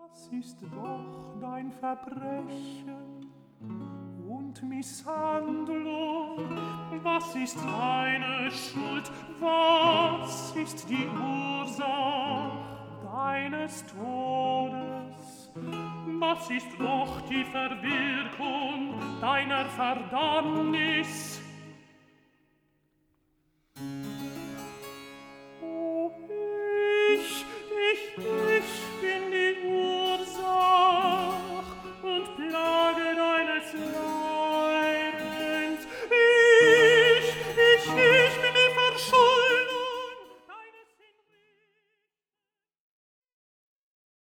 Was ist doch dein Verbrechen und Misshandlung? Was ist deine Schuld? Was ist die Ursache deines Todes? Was ist doch die Verwirkung deiner Verdammnis?